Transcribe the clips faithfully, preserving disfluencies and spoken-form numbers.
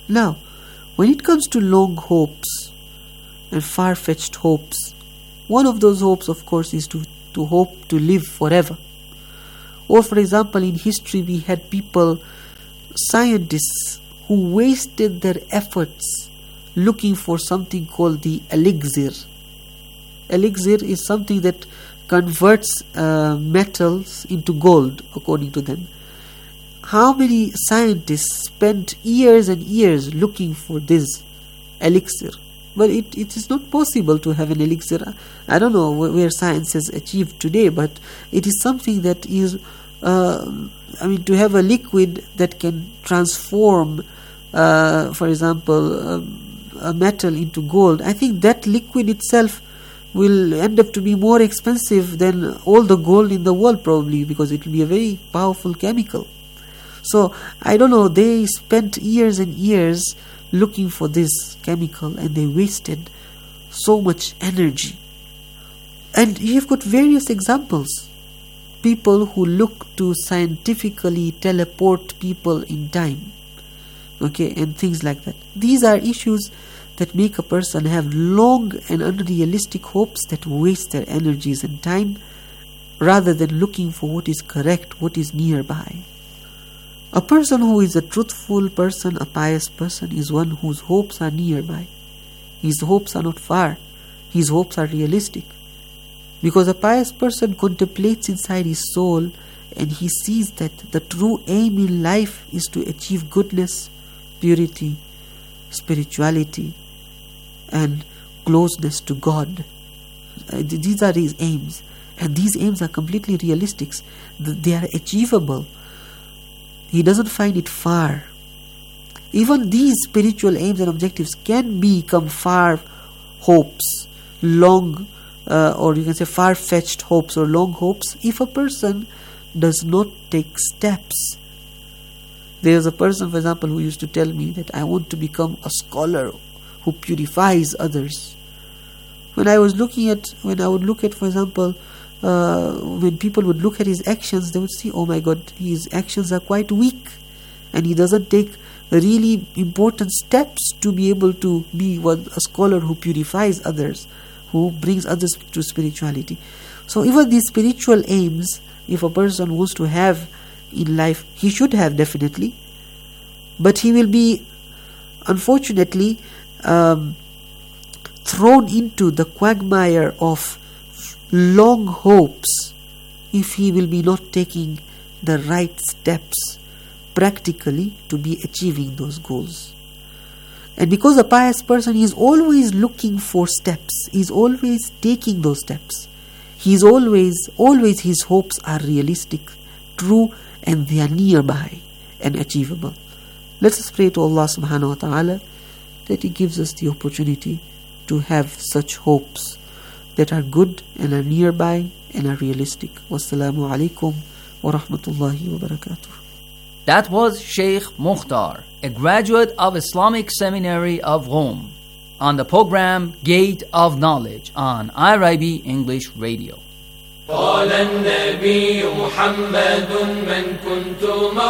Now, when it comes to long hopes and far-fetched hopes, one of those hopes, of course, is to, to hope to live forever. Or, for example, in history we had people, scientists, who wasted their efforts looking for something called the elixir. Elixir is something that converts uh, metals into gold, according to them. How many scientists spent years and years looking for this elixir? But it, it is not possible to have an elixir. I don't know where science has achieved today, but it is something that is, uh, I mean, to have a liquid that can transform, uh, for example, um, a metal into gold. I think that liquid itself will end up to be more expensive than all the gold in the world, probably, because it will be a very powerful chemical. So, I don't know, they spent years and years looking for this chemical, and they wasted so much energy. And you've got various examples. People who look to scientifically teleport people in time, okay, and things like that. These are issues that make a person have long and unrealistic hopes that waste their energies and time, rather than looking for what is correct, what is nearby. A person who is a truthful person, a pious person, is one whose hopes are nearby. His hopes are not far. His hopes are realistic. Because a pious person contemplates inside his soul, and he sees that the true aim in life is to achieve goodness, purity, spirituality, and closeness to God. Uh, these are his aims. And these aims are completely realistic. They are achievable. He doesn't find it far. Even these spiritual aims and objectives can become far hopes, long, uh, or you can say far-fetched hopes or long hopes, if a person does not take steps. There is a person, for example, who used to tell me that I want to become a scholar who purifies others. When I was looking at, when I would look at, for example, Uh, when people would look at his actions, they would see, oh my God, his actions are quite weak, and he doesn't take really important steps to be able to be one, a scholar who purifies others, who brings others to spirituality. So even these spiritual aims, if a person wants to have in life, he should have definitely, but he will be unfortunately um, thrown into the quagmire of long hopes if he will be not taking the right steps practically to be achieving those goals. And because a pious person is always looking for steps, he is always taking those steps, he is always, always his hopes are realistic, true, and they are nearby and achievable. Let us pray to Allah subhanahu wa ta'ala that He gives us the opportunity to have such hopes that are good and are nearby and are realistic. Wassalamu alaikum wa rahmatullahi wa barakatuh. That was Sheikh Mukhtar, a graduate of Islamic Seminary of Rome, on the program Gate of Knowledge on I R I B English Radio. قال النبي محمد من كنت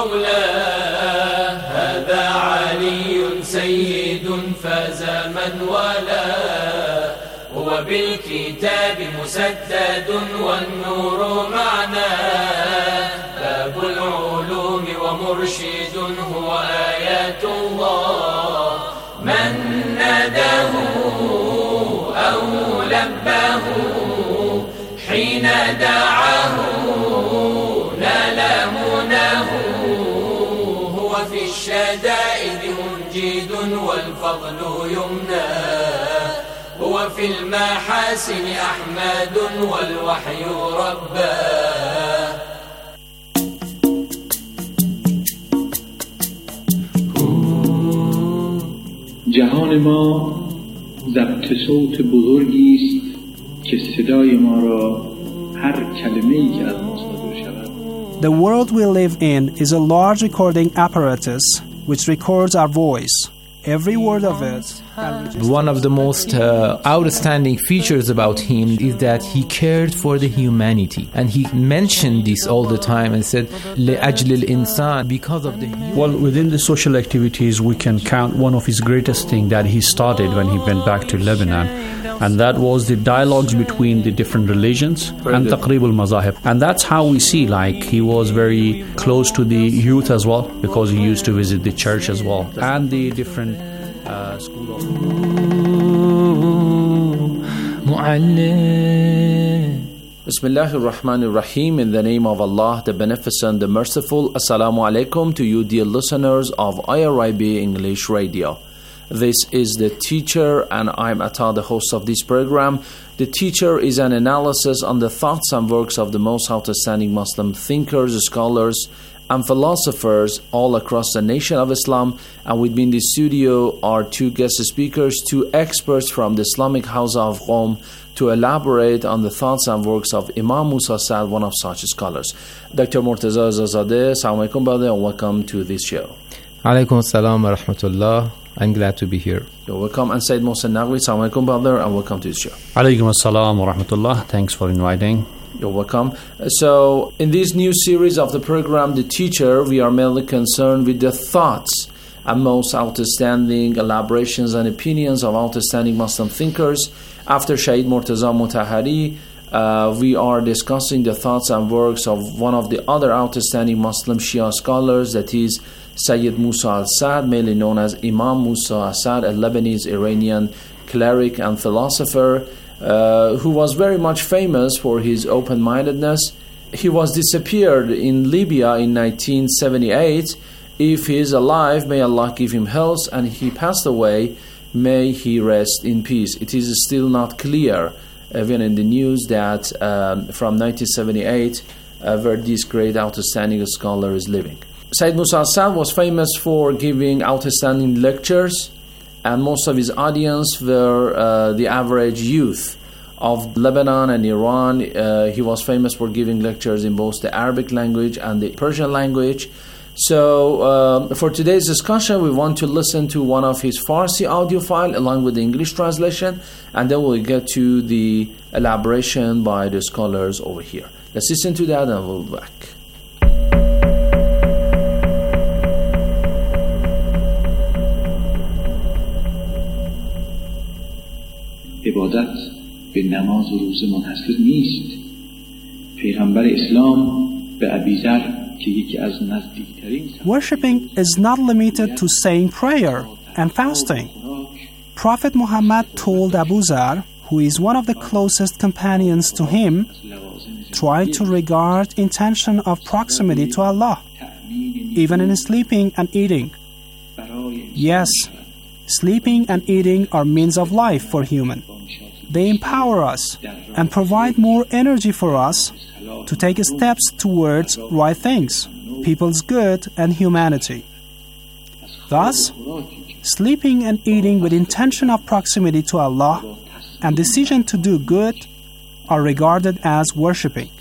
مولاه هذا علي سيد فاز من والاه هو بالكتاب مسدد والنور معناه باب العلوم ومرشد هو آيات الله من ناداه أو لباه حين دعاه نال مناه هو في الشدائد منجد والفضل يمناه هو في المحاسن أحمد والوحي رباه. جهان ما ضبط صوت بزرگی است که صدای ما را هر کلمه‌ای که از ما صادر شود. The world we live in is a large recording apparatus which records our voice. every word of it. One of the most uh, outstanding features about him is that he cared for the humanity, and he mentioned this all the time and said لأجل الإنسان, because of the human. Well, within the social activities, we can count one of his greatest things that he started when he went back to Lebanon, and that was the dialogues between the different religions and taqrib al-mazahib. And that's how we see, like, he was very close to the youth as well, because he used to visit the church as well and the different uh, school of Bismillah ar-Rahman ar-Rahim. In the name of Allah, the Beneficent, the Merciful. Assalamu alaikum to you, dear listeners of I R I B English Radio. This is The Teacher, and I'm Atta, the host of this program. The Teacher is an analysis on the thoughts and works of the most outstanding Muslim thinkers, scholars, and philosophers all across the nation of Islam. And with me in the studio are two guest speakers, two experts from the Islamic House of Qom, to elaborate on the thoughts and works of Imam Musa Saad, one of such scholars. Doctor Murtaza Azazadeh, assalamu alaikum, brother, and welcome to this show. Alaikum assalam wa rahmatullah. I'm glad to be here. You're welcome. And Sayyid Mohsen Naqvi, assalamu alaikum, brother, and welcome to this show. Alaikum assalam wa rahmatullah. Thanks for inviting. You're welcome. So, in this new series of the program, The Teacher, we are mainly concerned with the thoughts and most outstanding elaborations and opinions of outstanding Muslim thinkers. After Shaykh Murtaza Mutahari, uh, we are discussing the thoughts and works of one of the other outstanding Muslim Shia scholars, that is Sayyid Musa al-Sad, mainly known as Imam Musa al-Sad, a Lebanese-Iranian cleric and philosopher, uh, who was very much famous for his open-mindedness. He was disappeared in Libya in nineteen seventy-eight. If he is alive, may Allah give him health, and he passed away, may he rest in peace. It is still not clear, even in the news, that um, from nineteen seventy-eight, uh, where this great outstanding scholar is living. Sayyid Musa al-Sad was famous for giving outstanding lectures, and most of his audience were uh, the average youth of Lebanon and Iran. Uh, he was famous for giving lectures in both the Arabic language and the Persian language. So uh, for today's discussion, we want to listen to one of his Farsi audio file along with the English translation, and then we'll get to the elaboration by the scholars over here. Let's listen to that and we'll be back. عبادت به نماز و روزه منحصر نیست. پیغمبر اسلام به ابیذر که یکی از نزدیکترین Worshipping is not limited to saying prayer and fasting. Prophet Muhammad told Abu Zar, who is one of the closest companions to him, try to regard intention of proximity to Allah, even in sleeping and eating. Yes, sleeping and eating are means of life for human. They empower us and provide more energy for us to take steps towards right things, people's good and humanity. Thus, sleeping and eating with intention of proximity to Allah and decision to do good are regarded as worshipping.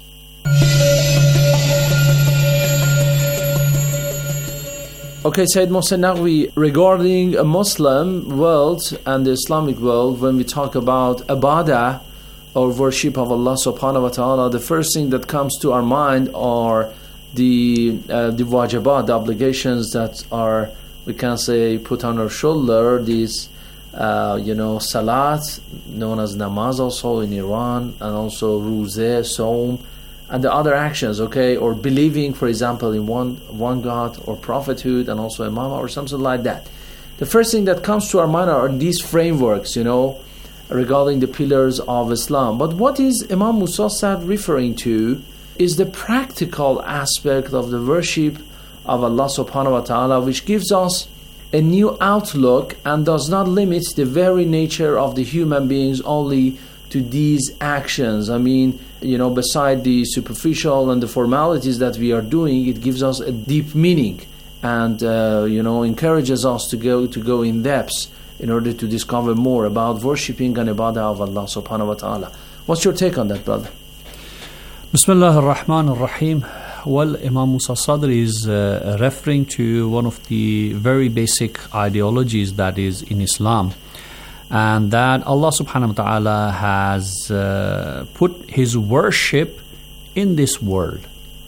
Okay, Sayyid Mohsen Naqvi, regarding a Muslim world and the Islamic world, when we talk about ibadah or worship of Allah subhanahu wa ta'ala, the first thing that comes to our mind are the uh, the wajibat, the obligations that are, we can say, put on our shoulder. These, uh, you know, salat, known as namaz also in Iran, and also ruzeh, saum, and the other actions, okay, or believing, for example, in one one God or prophethood and also imam or something like that. The first thing that comes to our mind are these frameworks, you know, regarding the pillars of Islam. But what is Imam Musa Saad referring to is the practical aspect of the worship of Allah subhanahu wa ta'ala, which gives us a new outlook and does not limit the very nature of the human beings only to these actions. I mean, you know, beside the superficial and the formalities that we are doing, it gives us a deep meaning and, uh, you know, encourages us to go to go in depth in order to discover more about worshipping and ibadah of Allah subhanahu wa ta'ala. What's your take on that, brother? Bismillah ar-Rahman ar-Rahim. Well, Imam Musa Sadr is uh, referring to one of the very basic ideologies that is in Islam, and that Allah subhanahu wa ta'ala has uh, put His worship in this world.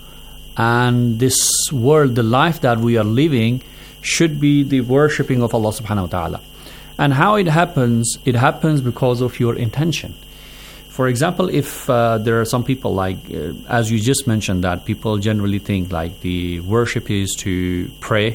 And this world, the life that we are living, should be the worshipping of Allah subhanahu wa ta'ala. And how it happens, it happens because of your intention. For example, if uh, there are some people like, uh, as you just mentioned, that people generally think like the worship is to pray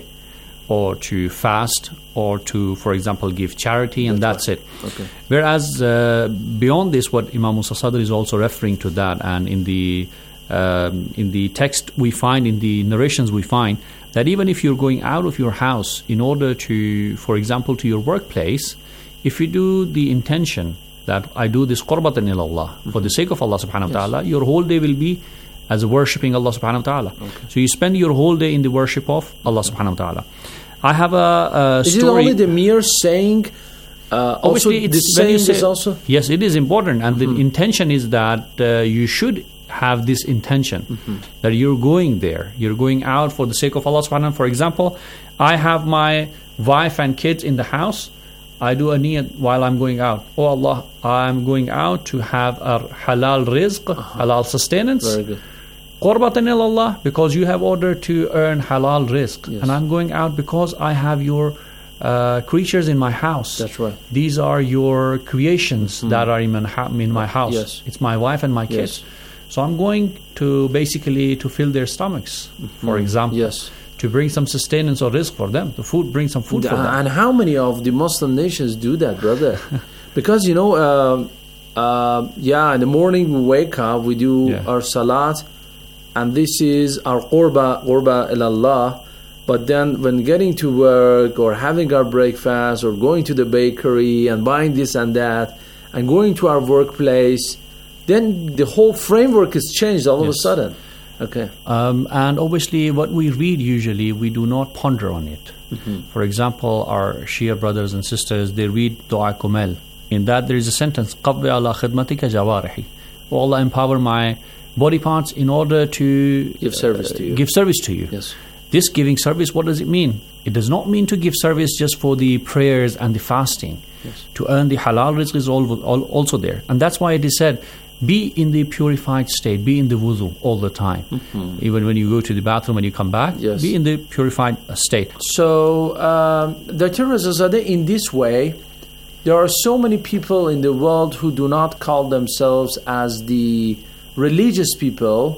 or to fast or to, for example, give charity, and that's, that's right. it. Okay. Whereas uh, beyond this, what Imam Musa Sadr is also referring to that, and in the um, in the text we find, in the narrations we find, that even if you're going out of your house in order to, for example, to your workplace, if you do the intention that I do this qurbatan ilallah, mm-hmm. for the sake of Allah subhanahu wa ta'ala, yes. your whole day will be as worshipping Allah subhanahu wa ta'ala. Okay. So you spend your whole day in the worship of Allah subhanahu wa ta'ala. I have a, a is story. Is it only the mere saying? Uh, Obviously, also, it's the saying say, is also? Yes, it is important. And mm-hmm. the intention is that uh, you should have this intention, mm-hmm. that you're going there. You're going out for the sake of Allah subhanahu wa ta'ala. For example, I have my wife and kids in the house. I do a niyat while I'm going out. Oh Allah, I'm going out to have a halal rizq, uh-huh. halal sustenance. Very good. Qurbatan ilallah, because you have ordered to earn halal rizq. Yes. And I'm going out because I have your uh, creatures in my house. That's right. These are your creations mm. that are in my, in my house. Yes. It's my wife and my kids. Yes. So I'm going to basically to fill their stomachs, mm-hmm. for example. Yes. To bring some sustenance or rizq for them. The food, bring some food the, for them. And how many of the Muslim nations do that, brother? Because, you know, uh, uh, yeah, in the morning we wake up, we do yeah. our salat, and this is our qurba, qurba ilallah. But then when getting to work or having our breakfast or going to the bakery and buying this and that and going to our workplace, then the whole framework is changed all yes. of a sudden. Okay. Um, and obviously what we read usually, we do not ponder on it. Mm-hmm. For example, our Shia brothers and sisters, they read Dua Kumel. In that there is a sentence, قَبِّ عَلَى خِدْمَتِكَ جَوَارِحِ. Oh Allah, empower my body parts in order to give service uh, to you. Give service to you. Yes. This giving service, what does it mean? It does not mean to give service just for the prayers and the fasting. Yes. To earn the halal rizq is all, all, also there. And that's why it is said, be in the purified state, be in the wudu all the time. Mm-hmm. Even when you go to the bathroom and you come back, yes. be in the purified state. So, um, Doctor Razazadeh, in this way, there are so many people in the world who do not call themselves as the religious people,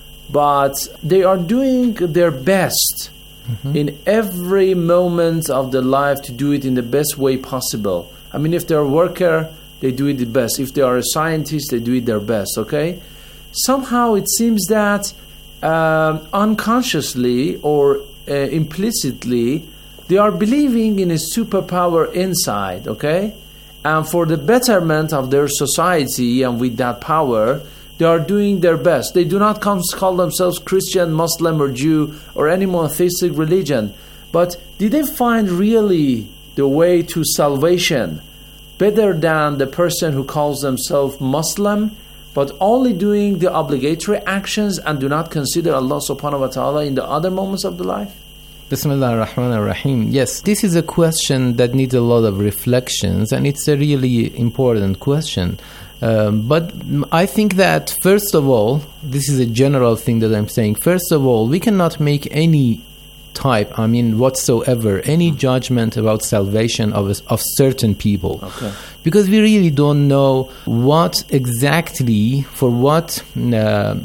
but they are doing their best mm-hmm. in every moment of their life to do it in the best way possible. I mean, if they're a worker, they do it the best. If they are a scientist, they do it their best, okay? Somehow it seems that um, unconsciously or uh, implicitly, they are believing in a superpower inside, okay? And for the betterment of their society and with that power, they are doing their best. They do not come, call themselves Christian, Muslim, or Jew, or any monotheistic religion. But did they find really the way to salvation better than the person who calls themselves Muslim, but only doing the obligatory actions and do not consider Allah subhanahu wa ta'ala in the other moments of the life? Bismillah ar-Rahman ar-Rahim. Yes, this is a question that needs a lot of reflections, and it's a really important question. Um, but I think that, first of all, this is a general thing that I'm saying. First of all, we cannot make any type, I mean, whatsoever, any judgment about salvation of of certain people. Okay. Because we really don't know what exactly, for what uh,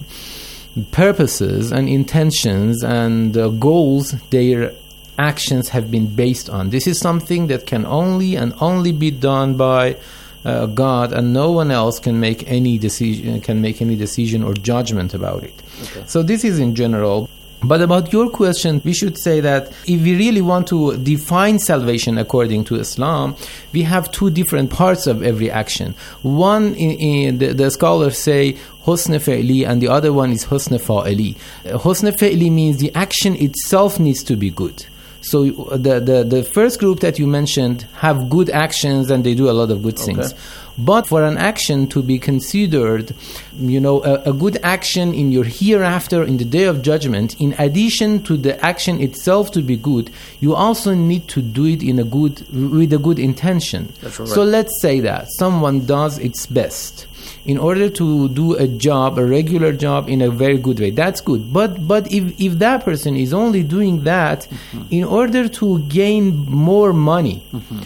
purposes and intentions and uh, goals their actions have been based on. This is something that can only and only be done by uh, God, and no one else can make any decision, can make any decision or judgment about it. Okay. So this is in general. But about your question, we should say that if we really want to define salvation according to Islam, we have two different parts of every action. One, in, in the, the scholars say husn fi'li, and the other one is husn fa'ili. Husn fi'li means the action itself needs to be good. So the, the, the first group that you mentioned have good actions and they do a lot of good Okay. things. But for an action to be considered, you know, a, a good action in your hereafter, in the day of judgment, in addition to the action itself to be good, you also need to do it in a good, with a good intention. That's right. So let's say that someone does its best in order to do a job, a regular job, in a very good way. That's good. But but if, if that person is only doing that Mm-hmm. in order to gain more money,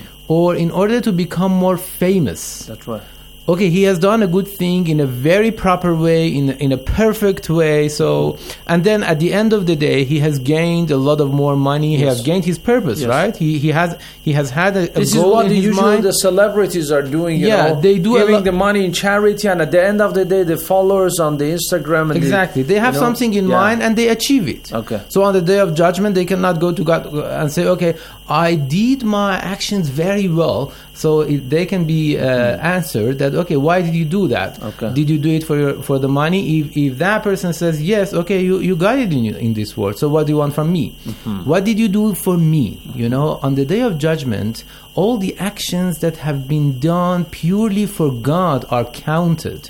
or in order to become more famous, That's right. okay, he has done a good thing in a very proper way, in in a perfect way. So, and then at the end of the day, he has gained a lot of more money. He Yes. has gained his purpose, Yes. right? He he has he has had a, a This is goal what in the, his usually mind. the celebrities are doing. You Yeah, know, they do a giving lot- the money in charity, and at the end of the day, the followers on the Instagram and Exactly. the, They have you know, something in yeah. mind and they achieve it. Okay. So on the day of judgment, they cannot go to God and say, okay, I did my actions very well. So it, they can be uh, answered that, okay, why did you do that? Okay. Did you do it for your, for the money? If, if that person says, yes, okay, you, you got it in, in this world. So what do you want from me? What did you do for me? You know, on the day of judgment, all the actions that have been done purely for God are counted.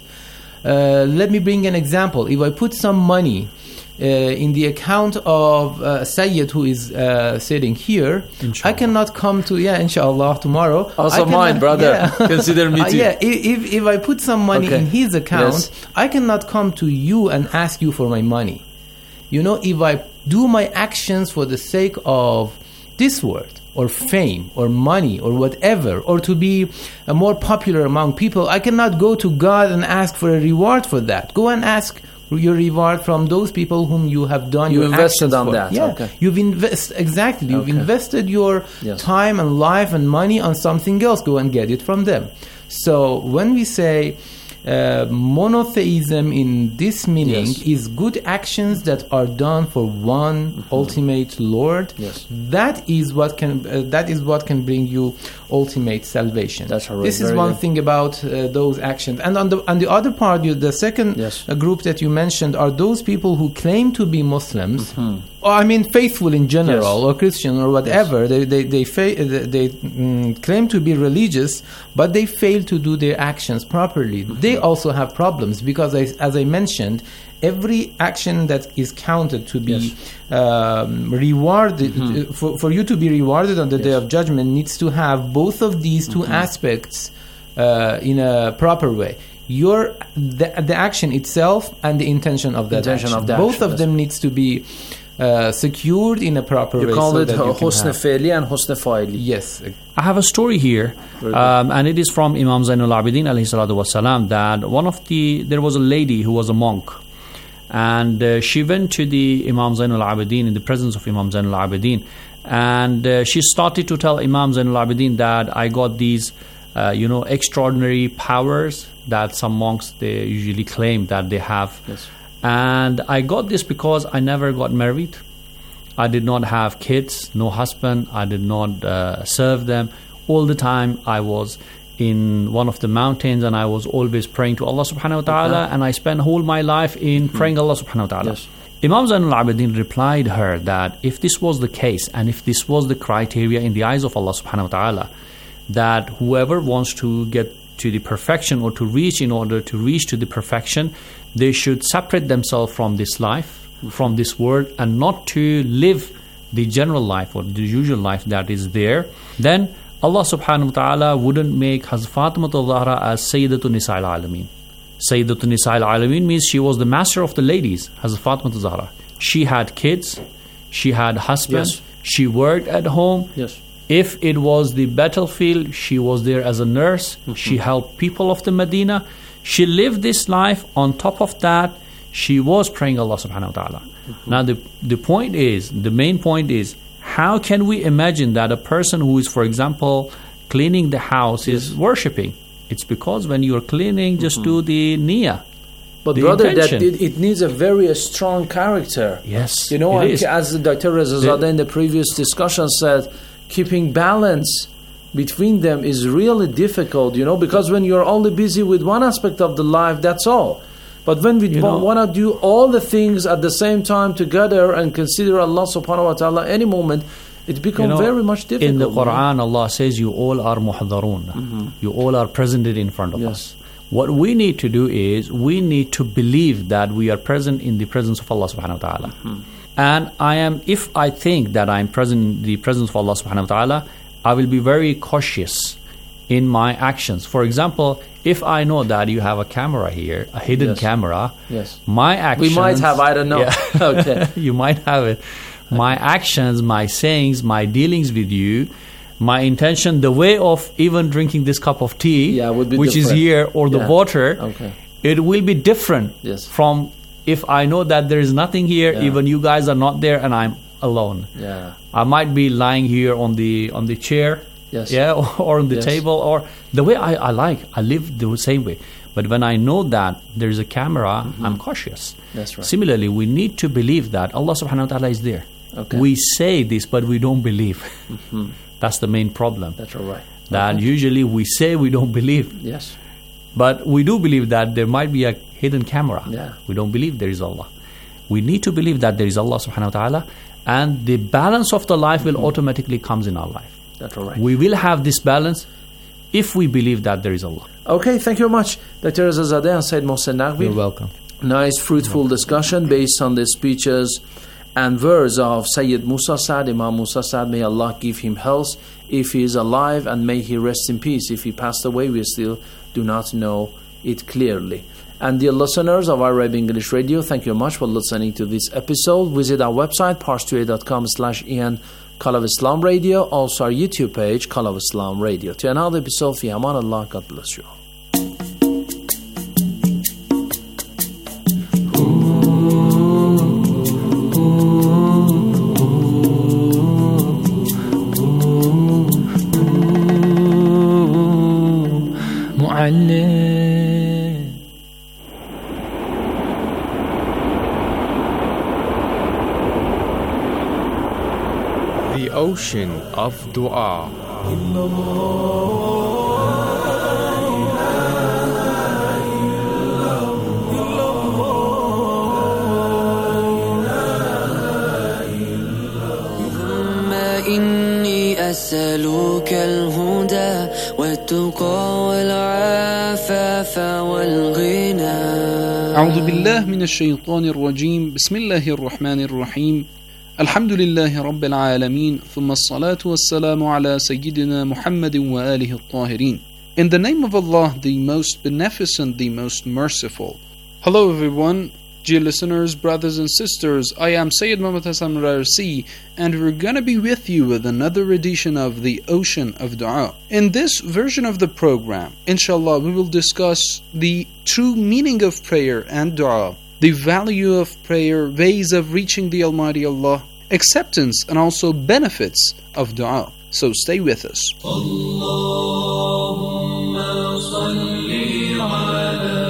Uh, let me bring an example. If I put some money uh, in the account of uh, Sayyid, who is uh, sitting here, Inshallah. I cannot come to, yeah, inshallah, tomorrow. Also I cannot- mine, brother. Consider me Uh, too. yeah, if, if, if I put some money Okay. in his account, Yes. I cannot come to you and ask you for my money. You know, if I do my actions for the sake of this world, or fame, or money, or whatever, or to be uh, more popular among people, I cannot go to God and ask for a reward for that. Go and ask your reward from those people whom you have done You your invested actions on for. that, Yeah, okay. you've invest exactly. You've Okay. invested your Yes. time and life and money on something else. Go and get it from them. So when we say uh, monotheism in this meaning Yes. is good actions that are done for one ultimate Lord. Yes. That is what can uh, that is what can bring you ultimate salvation. That's all right. This is Very one good. thing about uh, those actions. And on the on the other part, you, the second Yes. uh, group that you mentioned are those people who claim to be Muslims. Mm-hmm. Or, I mean, faithful in general, Yes. or Christian, or whatever. They they they, fa- they mm, claim to be religious, but they fail to do their actions properly. Mm-hmm. They also have problems because, I, as I mentioned, every action that is counted to be um, rewarded uh, for for you to be rewarded on the day Yes. of judgment needs to have both of these two aspects uh, in a proper way. Your the, the action itself and the intention of that Intention action. of the both action, of yes. them needs to be uh, secured in a proper You way. call so it that you can husn have- fi'li and husn fa'ili. Yes. I have a story here, um, and it is from Imam Zainul Abidin alayhi salatu wasalam, that one of the, there was a lady who was a monk, and uh, she went to the Imam Zainul Abidin in the presence of Imam Zainul Abidin, and uh, she started to tell Imam Zainul Abidin that I got these, uh, you know, extraordinary powers that some monks, they usually claim that they have. Yes. And I got this because I never got married. I did not have kids, no husband. I did not uh, serve them. All the time I was in one of the mountains and I was always praying to Allah subhanahu wa ta'ala, Okay. and I spent whole my life in praying Allah subhanahu wa ta'ala. Yes. Imam Zainul Abidin replied her that if this was the case and if this was the criteria in the eyes of Allah subhanahu wa ta'ala, that whoever wants to get to the perfection or to reach in order to reach to the perfection, they should separate themselves from this life, from this world, and not to live the general life or the usual life that is there, then Allah subhanahu wa ta'ala wouldn't make Hazrat Fatima al-Zahra as Sayyidatun Nisa al-Alameen. Sayyidatun Nisa al-Alameen means she was the master of the ladies, Hazrat Fatima al-Zahra. She had kids, she had husband, Yes. she worked at home. Yes. If it was the battlefield, she was there as a nurse. She helped people of the Medina. She lived this life. On top of that, she was praying Allah subhanahu wa ta'ala. Now the, the point is, the main point is, how can we imagine that a person who is, for example, cleaning the house is worshipping? It's because when you are cleaning, just do the niyyah. But The brother, intention. that it, it needs a very strong character. Yes, You know, it and is. as Doctor Rezazadeh in the previous discussion said, keeping balance between them is really difficult, you know, because when you're only busy with one aspect of the life, that's all. But when we You know- want to do all the things at the same time together and consider Allah subhanahu wa ta'ala any moment, it becomes You know, very much difficult. In the man. Quran, Allah says, you all are muhdarun. Mhm. You all are presented in front of Yes. us. What we need to do is, we need to believe that we are present in the presence of Allah subhanahu wa ta'ala. Mhm. And I am, if I think that I'm present in the presence of Allah subhanahu wa ta'ala, I will be very cautious in my actions. For example, if I know that you have a camera here, a hidden Yes. camera, Yes. my actions... We might have, I don't know. Yeah. Okay. You might have it. My actions, my sayings, my dealings with you, my intention, the way of even drinking this cup of tea, Yeah, would be which is different. here, or the Yeah. water, Okay. it will be different Yes. from if I know that there is nothing here, Yeah. even you guys are not there, and I'm alone. Yeah. I might be lying here on the on the chair, Yes. yeah, or, or on the Yes. table, or the way I, I like. I live the same way. But when I know that there is a camera, I'm cautious. That's right. Similarly, we need to believe that Allah subhanahu wa ta'ala is there. Okay. We say this, but we don't believe. Mhm. That's the main problem. That's all right. That Okay. usually we say we don't believe. Yes. But we do believe that there might be a hidden camera. Yeah. We don't believe there is Allah. We need to believe that there is Allah subhanahu wa ta'ala, and the balance of the life will automatically comes in our life. That's all right. We will have this balance if we believe that there is Allah. Okay, thank you very much, Doctor Azadeh and Said Mohsen Naqvi. You're welcome. Nice, fruitful discussion based on the speeches and words of Sayyid Musa Saad, Imam Musa Saad. May Allah give him health if he is alive, and may he rest in peace. If he passed away, we still do not know it clearly. And dear listeners of Arabic English Radio, thank you very much for listening to this episode. Visit our website, parstoday dot com slash en Call of Islam Radio, also our YouTube page, Call of Islam Radio. To another episode, fi aman Allah, God bless you all. The ocean of dua. إني أسألك الهدى والتقى والعفاف والغنى. أعوذ بالله من الشيطان الرجيم. بسم الله الرحمن الرحيم. الحمد لله رب العالمين. ثم الصلاة والسلام على سيدنا محمد وآله الطاهرين. In the name of Allah, the most beneficent, the most merciful. Hello everyone. Dear listeners, brothers and sisters, I am Sayyid Muhammad Hassan Rarsi, and we're going to be with you with another edition of The Ocean of Dua. In this version of the program, inshallah, we will discuss the true meaning of prayer and dua, the value of prayer, ways of reaching the Almighty Allah, acceptance and also benefits of dua. So stay with us. Allahumma salli ala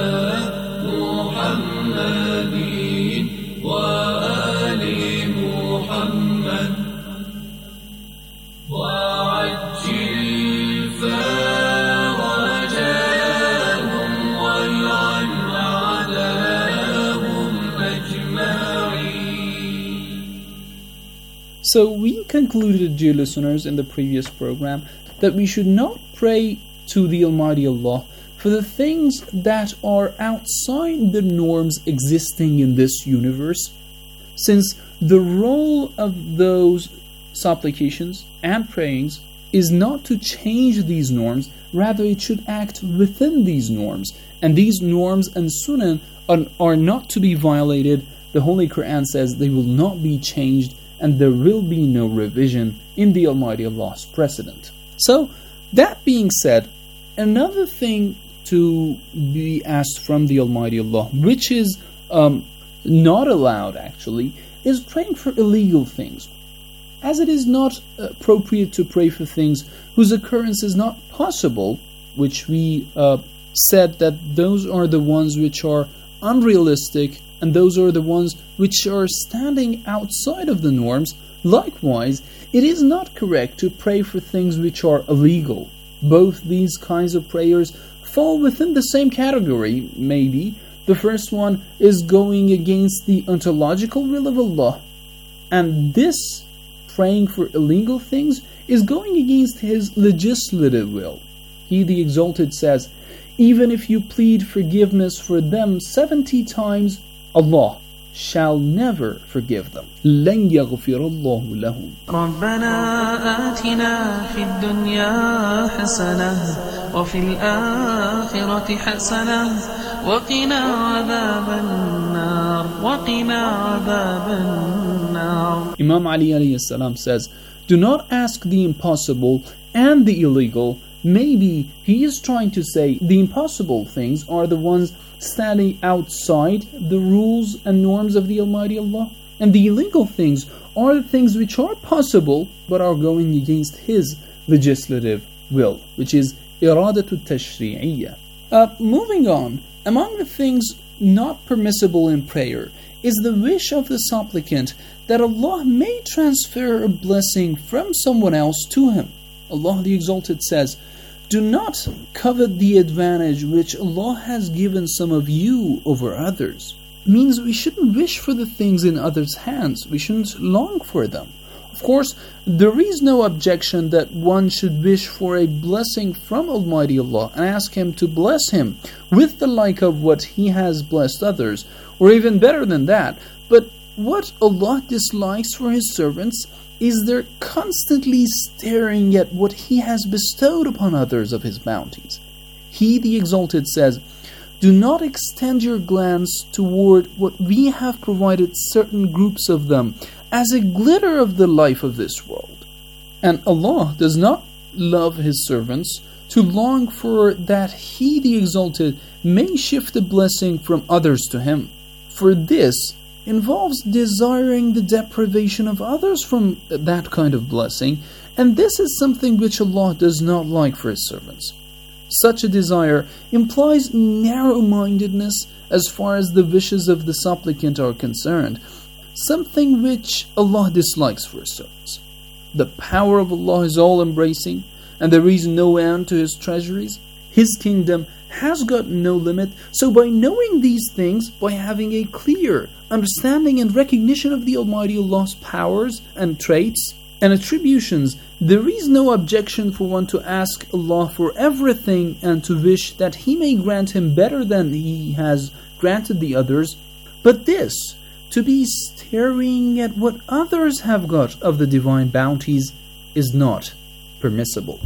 So we concluded, dear listeners, in the previous program that we should not pray to the Almighty Allah for the things that are outside the norms existing in this universe, since the role of those supplications and prayings is not to change these norms, rather it should act within these norms, and these norms and sunnah are, are not to be violated. The Holy Quran says they will not be changed, and there will be no revision in the Almighty Allah's precedent. So, that being said, another thing to be asked from the Almighty Allah, which is um, not allowed actually, is praying for illegal things. As it is not appropriate to pray for things whose occurrence is not possible, which we uh, said that those are the ones which are unrealistic, and those are the ones which are standing outside of the norms. Likewise, it is not correct to pray for things which are illegal. Both these kinds of prayers fall within the same category, maybe. The first one is going against the ontological will of Allah, and this praying for illegal things is going against His legislative will. He, the Exalted, says, even if you plead forgiveness for them seventy times, Allah shall never forgive them. لن يغفر الله لهم. ربنا آتنا في الدنيا حسنة وفي الآخرة حسنة وقنا عذاب النار وقنا عذاب النار. Imam Ali alayhi salam says, do not ask the impossible and the illegal. Maybe he is trying to say the impossible things are the ones standing outside the rules and norms of the Almighty Allah, and the illegal things are the things which are possible but are going against His legislative will, which is iradatu tashri'iyya. Uh, moving on, among the things not permissible in prayer is the wish of the supplicant that Allah may transfer a blessing from someone else to him. Allah the Exalted says, do not covet the advantage which Allah has given some of you over others. It means we shouldn't wish for the things in others' hands. We shouldn't long for them. Of course, there is no objection that one should wish for a blessing from Almighty Allah and ask Him to bless him with the like of what He has blessed others, or even better than that. But what Allah dislikes for His servants is their constantly staring at what He has bestowed upon others of His bounties. He, the Exalted, says, do not extend your glance toward what we have provided certain groups of them as a glitter of the life of this world. And Allah does not love His servants to long for that He, the Exalted, may shift a blessing from others to Him. For this involves desiring the deprivation of others from that kind of blessing, and this is something which Allah does not like for His servants. Such a desire implies narrow-mindedness as far as the wishes of the supplicant are concerned, something which Allah dislikes for His servants. The power of Allah is all-embracing, and there is no end to His treasuries. His kingdom has got no limit, so by knowing these things, by having a clear understanding and recognition of the Almighty Allah's powers and traits and attributions, there is no objection for one to ask Allah for everything and to wish that He may grant him better than He has granted the others. But this, to be staring at what others have got of the divine bounties, is not permissible.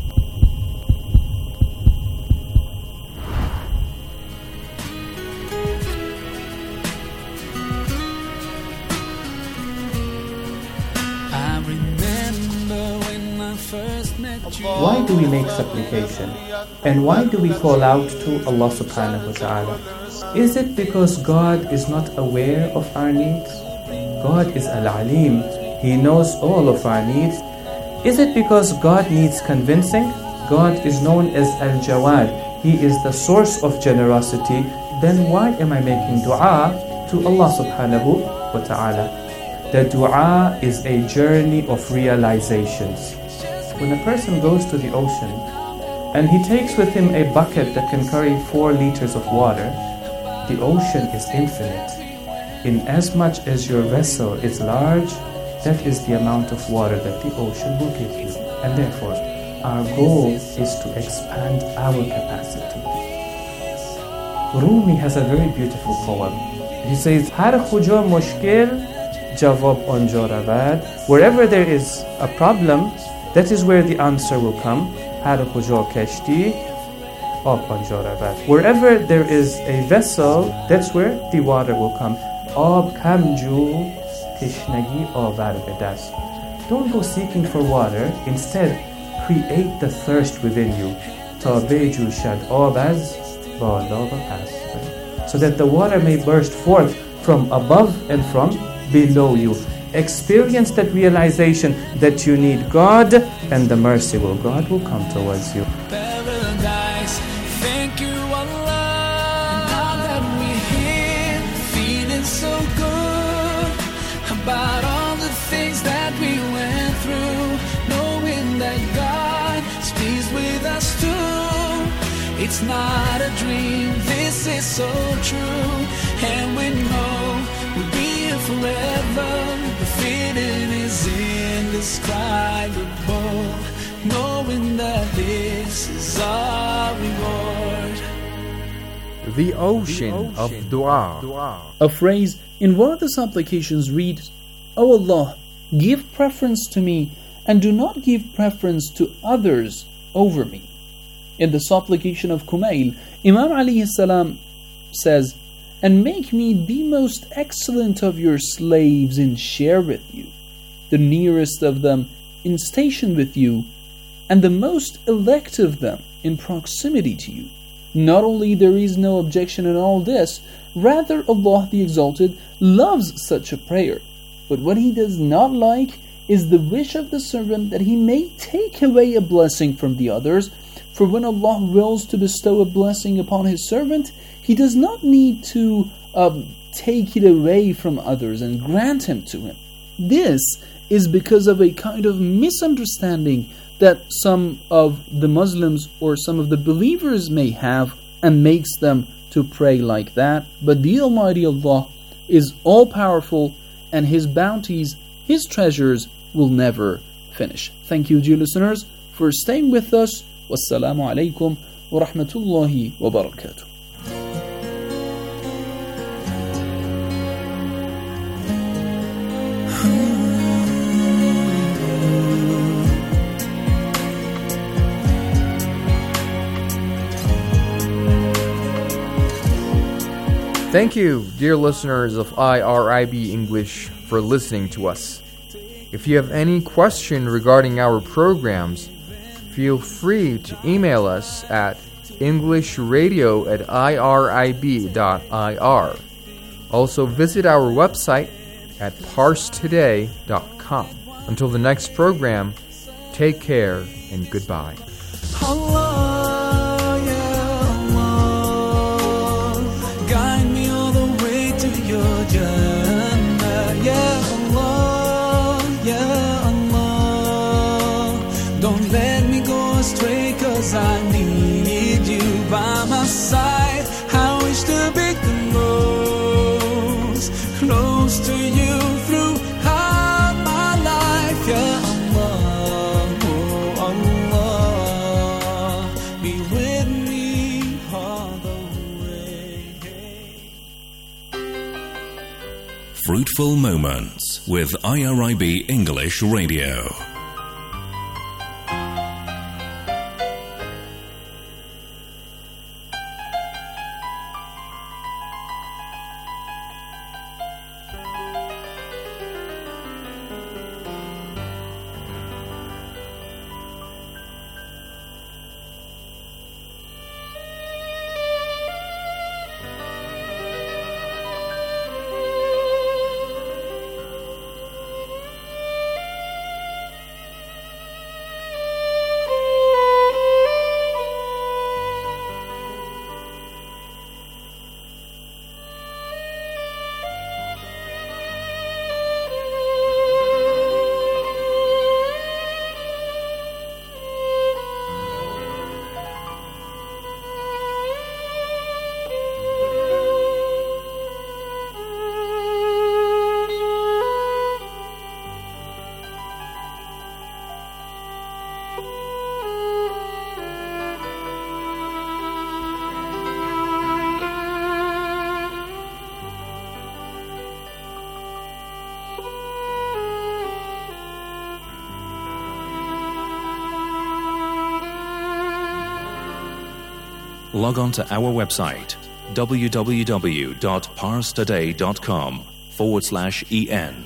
Why do we make supplication? And why do we call out to Allah subhanahu wa ta'ala? Is it because God is not aware of our needs? God is Al-Alim. He knows all of our needs. Is it because God needs convincing? God is known as Al-Jawad. He is the source of generosity. Then why am I making dua to Allah subhanahu wa ta'ala? The dua is a journey of realizations. When a person goes to the ocean and he takes with him a bucket that can carry four liters of water, the ocean is infinite. In as much as your vessel is large, that is the amount of water that the ocean will give you. And therefore, our goal is to expand our capacity. Rumi has a very beautiful poem. He says, Har khuja mushkil jawab anja ravad. Wherever there is a problem, that is where the answer will come. Har khuja kashti ab anja ravad. Wherever there is a vessel, that's where the water will come. Ab kamju tishnagi avar bedast. Don't go seeking for water. Instead, create the thirst within you. Ta beju shad abaz bala vas. So that the water may burst forth from above and from below you. Experience that realization that you need God, and the mercy of God will come towards you. Paradise, thank you Allah. Now that we're here, feeling so good about all the things that we went through, knowing that God speaks with us too. It's not a dream, this is so true, and we know we'll be here forever. The feeling is in the indescribable, knowing that this is our reward. The ocean of dua. A phrase in one of the supplications reads, O Allah, give preference to me and do not give preference to others over me. In the supplication of Kumail, Imam alayhi salam says, and make me the most excellent of your slaves in share with you, the nearest of them in station with you, and the most elect of them in proximity to you. Not only there is no objection in all this, rather Allah the Exalted loves such a prayer. But what He does not like is the wish of the servant that he may take away a blessing from the others. For when Allah wills to bestow a blessing upon His servant, He does not need to um, take it away from others and grant him to him. This is because of a kind of misunderstanding that some of the Muslims or some of the believers may have, and makes them to pray like that. But the Almighty Allah is all-powerful, and His bounties, His treasures will never finish. Thank you, dear listeners, for staying with us. Wassalamu alaikum wa rahmatullahi wa barakatuh. Thank you, dear listeners of I R I B English, for listening to us. If you have any question regarding our programs, feel free to email us at englishradio at irib dot I R. Also visit our website at parse today dot com. Until the next program, take care and goodbye. Allah, yeah, Allah, guide me all the way to your Jannah. Yeah, Allah, yeah, Allah, don't let me go astray, 'cause I need you by my side. I wish to be close, close to you throughout my life. Yeah, Allah, oh Allah, be with me all the way. Fruitful Moments with I R I B English Radio. Log on to our website www.parstoday.com forward slash en.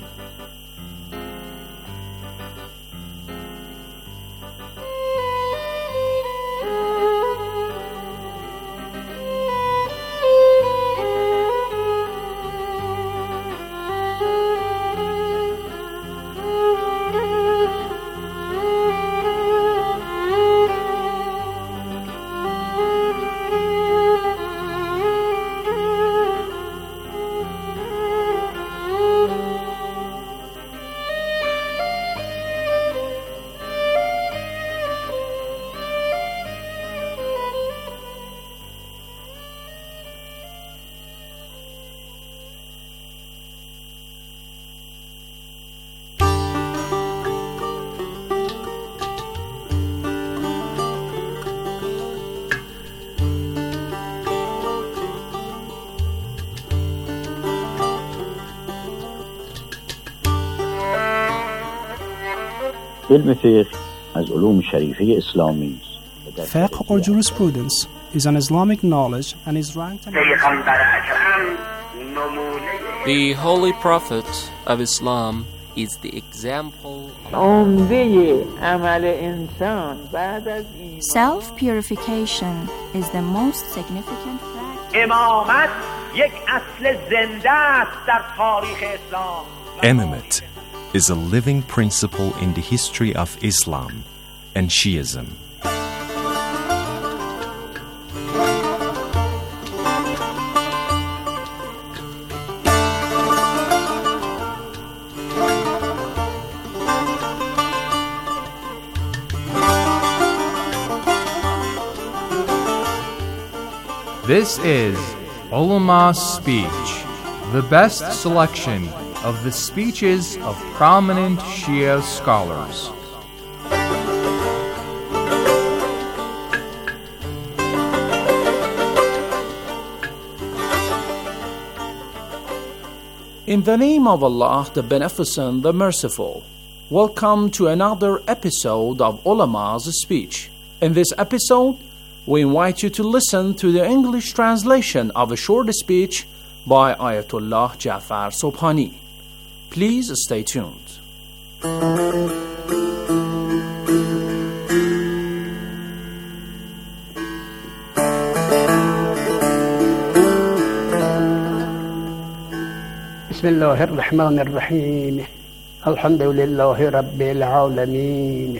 علم فقه از علوم شریفه اسلامی است. Fiqh or jurisprudence is an Islamic knowledge and is ranked. The Holy Prophet of Islam is the example. Self-purification is the most significant fact. Imamate is a living principle in the history of Islam and Shiism. This is Ulama's Speech, the best selection of the speeches of prominent Shia scholars. In the name of Allah, the Beneficent, the Merciful, welcome to another episode of Ulama's Speech. In this episode, we invite you to listen to the English translation of a short speech by Ayatollah Jafar Sobhani. Please stay tuned. بسم الله الرحمن الرحيم الحمد لله رب العالمين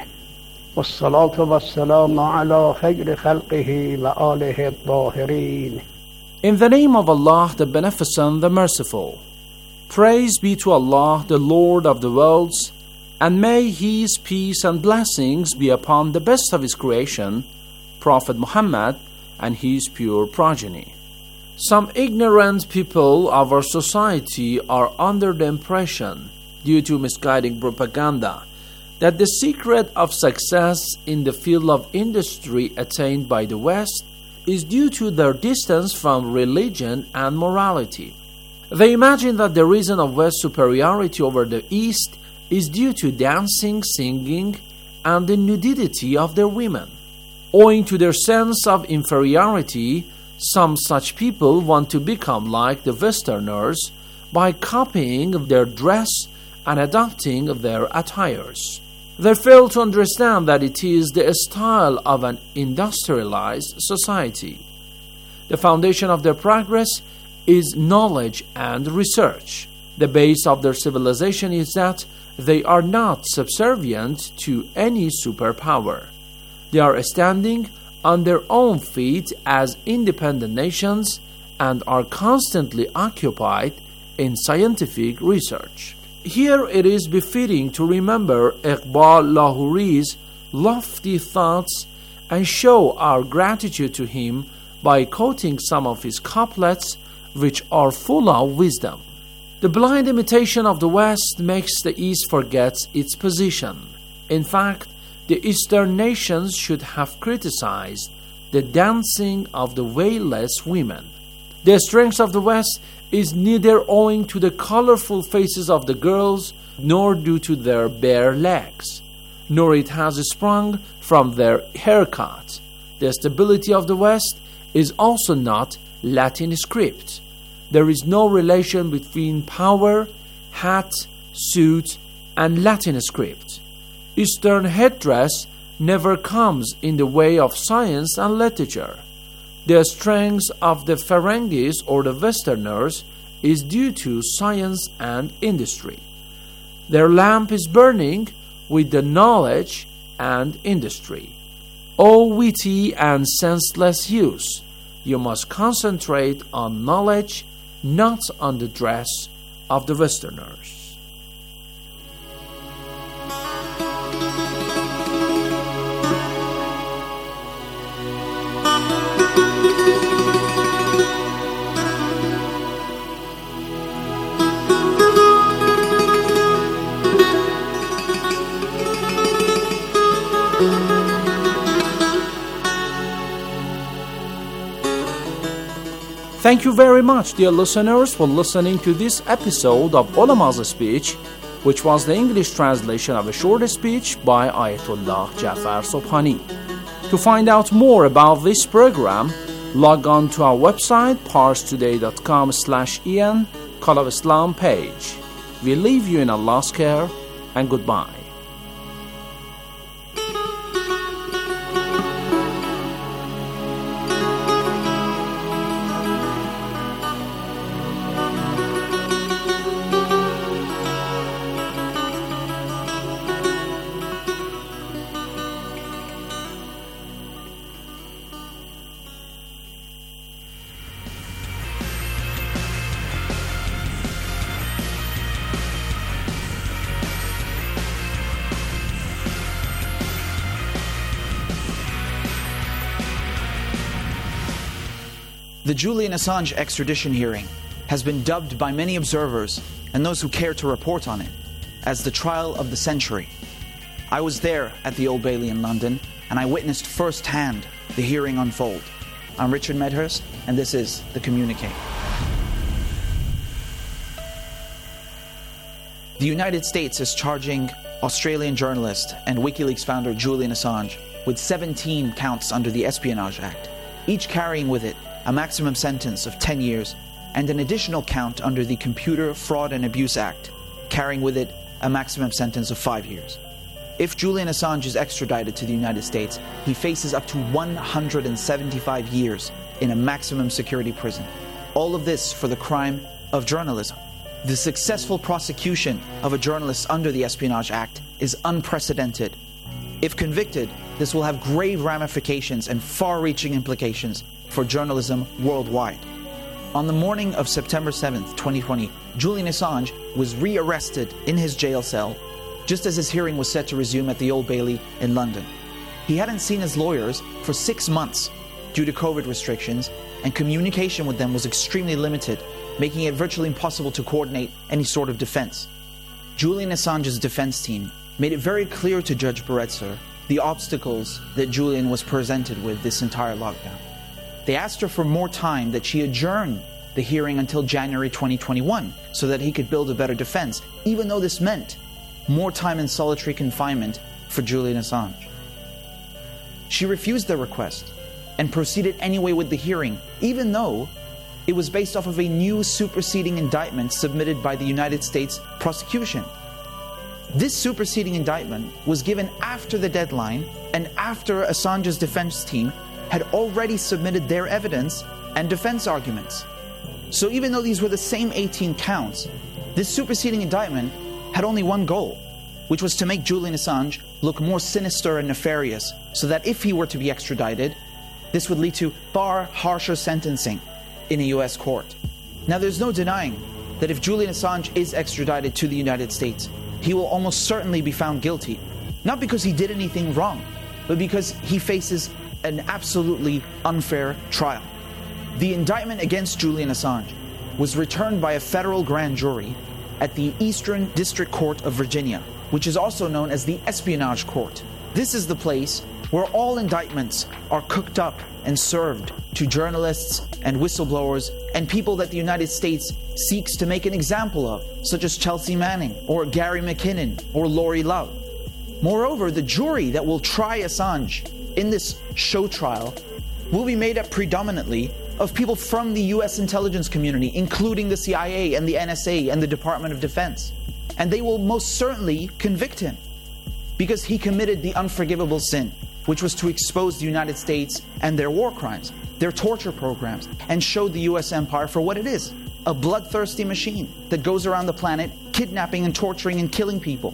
والصلاة والسلام على خير خلقه وآله الطاهرين. In the name of Allah, the Beneficent, the Merciful, praise be to Allah, the Lord of the worlds, and may His peace and blessings be upon the best of His creation, Prophet Muhammad, and his pure progeny. Some ignorant people of our society are under the impression, due to misguiding propaganda, that the secret of success in the field of industry attained by the West is due to their distance from religion and morality. They imagine that the reason of West's superiority over the East is due to dancing, singing, and the nudity of their women. Owing to their sense of inferiority, some such people want to become like the Westerners by copying their dress and adopting their attires. They fail to understand that it is the style of an industrialized society. The foundation of their progress is knowledge and research. The base of their civilization is that they are not subservient to any superpower. They are standing on their own feet as independent nations and are constantly occupied in scientific research. Here it is befitting to remember Iqbal Lahori's lofty thoughts and show our gratitude to him by quoting some of his couplets, which are full of wisdom. The blind imitation of the West makes the East forget its position. In fact, the Eastern nations should have criticized the dancing of the veilless women. The strength of the West is neither owing to the colorful faces of the girls nor due to their bare legs, nor it has sprung from their haircut. The stability of the West is also not Latin script. There is no relation between power, hat, suit, and Latin script. Eastern headdress never comes in the way of science and literature. The strength of the Ferengis or the Westerners is due to science and industry. Their lamp is burning with the knowledge and industry. O witty and senseless youth, you must concentrate on knowledge, not on the dress of the Westerners. Thank you very much, dear listeners, for listening to this episode of Ulama's Speech. which was the English translation of a short speech by Ayatollah Jafar Sobhani. To find out more about this program, log on to our website parstoday.com slash en Call of Islam page. We leave you in Allah's care and goodbye. The Julian Assange extradition hearing has been dubbed by many observers and those who care to report on it as the trial of the century. I was there at the Old Bailey in London, and I witnessed firsthand the hearing unfold. I'm Richard Medhurst, and this is The Communique. The United States is charging Australian journalist and WikiLeaks founder Julian Assange with seventeen counts under the Espionage Act, each carrying with it a maximum sentence of ten years, and an additional count under the Computer Fraud and Abuse Act, carrying with it a maximum sentence of five years. If Julian Assange is extradited to the United States, he faces up to one hundred seventy-five years in a maximum security prison. All of this for the crime of journalism. The successful prosecution of a journalist under the Espionage Act is unprecedented. If convicted, this will have grave ramifications and far-reaching implications for journalism worldwide. On the morning of September seventh, twenty twenty, Julian Assange was re-arrested in his jail cell just as his hearing was set to resume at the Old Bailey in London. He hadn't seen his lawyers for six months due to COVID restrictions, and communication with them was extremely limited, making it virtually impossible to coordinate any sort of defense. Julian Assange's defense team made it very clear to Judge Baretzer the obstacles that Julian was presented with this entire lockdown. They asked her for more time, that she adjourn the hearing until January twenty twenty-one so that he could build a better defense, even though this meant more time in solitary confinement for Julian Assange. She refused their request and proceeded anyway with the hearing, even though it was based off of a new superseding indictment submitted by the United States prosecution. This superseding indictment was given after the deadline and after Assange's defense team had already submitted their evidence and defense arguments. So even though these were the same eighteen counts, this superseding indictment had only one goal, which was to make Julian Assange look more sinister and nefarious, so that if he were to be extradited, this would lead to far harsher sentencing in a U S court. Now, there's no denying that if Julian Assange is extradited to the United States, he will almost certainly be found guilty, not because he did anything wrong, but because he faces an absolutely unfair trial. The indictment against Julian Assange was returned by a federal grand jury at the Eastern District Court of Virginia, which is also known as the Espionage Court. This is the place where all indictments are cooked up and served to journalists and whistleblowers and people that the United States seeks to make an example of, such as Chelsea Manning or Gary McKinnon or Lori Love. Moreover, the jury that will try Assange in this show trial will be made up predominantly of people from the U S intelligence community, including the C I A and the N S A and the Department of Defense. And they will most certainly convict him because he committed the unforgivable sin, which was to expose the United States and their war crimes, their torture programs, and show the U S empire for what it is, a bloodthirsty machine that goes around the planet kidnapping and torturing and killing people.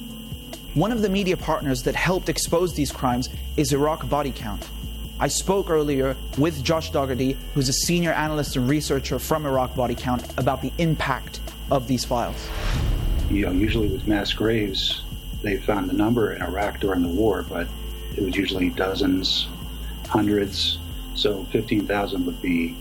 One of the media partners that helped expose these crimes is Iraq Body Count. I spoke earlier with Josh Dougherty, who's a senior analyst and researcher from Iraq Body Count, about the impact of these files. You know, usually with mass graves, they found the number in Iraq during the war, but it was usually dozens, hundreds. So fifteen thousand would be,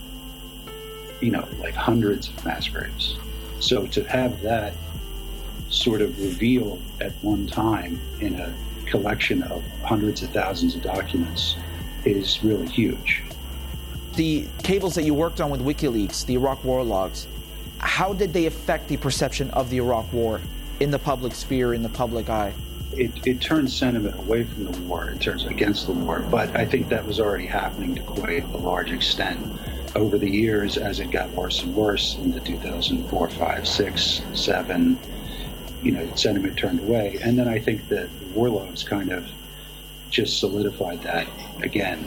you know, like hundreds of mass graves. So to have that sort of revealed at one time in a collection of hundreds of thousands of documents is really huge. The cables that you worked on with WikiLeaks, the Iraq war logs, how did they affect the perception of the Iraq war in the public sphere, in the public eye? It, it turned sentiment away from the war in terms of against the war, but I think that was already happening to quite a large extent over the years as it got worse and worse into two thousand four, five, six, seven. You know, sentiment turned away, and then I think that the warlords kind of just solidified that again.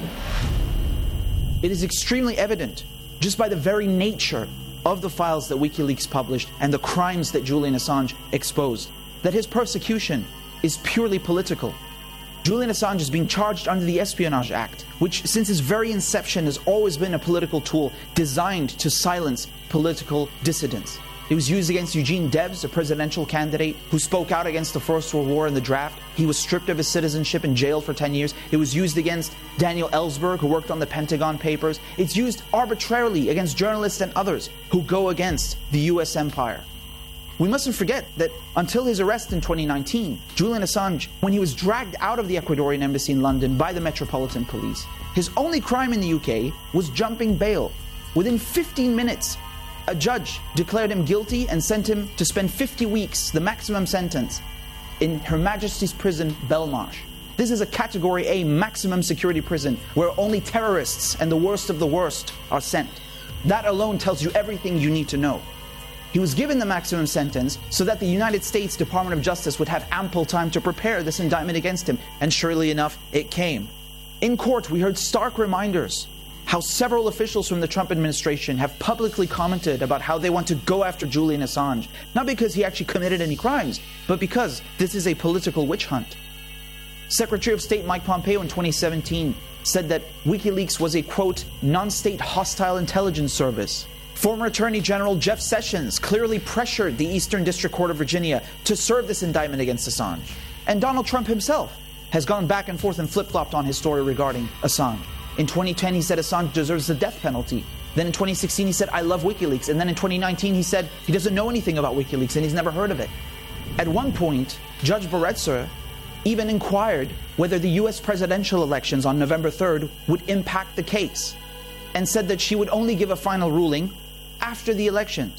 It is extremely evident, just by the very nature of the files that WikiLeaks published and the crimes that Julian Assange exposed, that his persecution is purely political. Julian Assange is being charged under the Espionage Act, which since its very inception has always been a political tool designed to silence political dissidents. It was used against Eugene Debs, a presidential candidate who spoke out against the First World War in the draft. He was stripped of his citizenship and jailed for ten years. It was used against Daniel Ellsberg, who worked on the Pentagon Papers. It's used arbitrarily against journalists and others who go against the U S empire. We mustn't forget that until his arrest in twenty nineteen, Julian Assange, when he was dragged out of the Ecuadorian embassy in London by the Metropolitan Police, his only crime in the U K was jumping bail. Within fifteen minutes, a judge declared him guilty and sent him to spend fifty weeks, the maximum sentence, in Her Majesty's Prison, Belmarsh. This is a Category A maximum security prison where only terrorists and the worst of the worst are sent. That alone tells you everything you need to know. He was given the maximum sentence so that the United States Department of Justice would have ample time to prepare this indictment against him, and surely enough, it came. In court, we heard stark reminders how several officials from the Trump administration have publicly commented about how they want to go after Julian Assange, not because he actually committed any crimes, but because this is a political witch hunt. Secretary of State Mike Pompeo in twenty seventeen said that WikiLeaks was a, quote, non-state hostile intelligence service. Former Attorney General Jeff Sessions clearly pressured the Eastern District Court of Virginia to serve this indictment against Assange. And Donald Trump himself has gone back and forth and flip-flopped on his story regarding Assange. In twenty ten, he said Assange deserves the death penalty. Then in twenty sixteen, he said, I love WikiLeaks. And then in twenty nineteen, he said he doesn't know anything about WikiLeaks and he's never heard of it. At one point, Judge Baretzer even inquired whether the U S presidential elections on November third would impact the case, and said that she would only give a final ruling after the elections.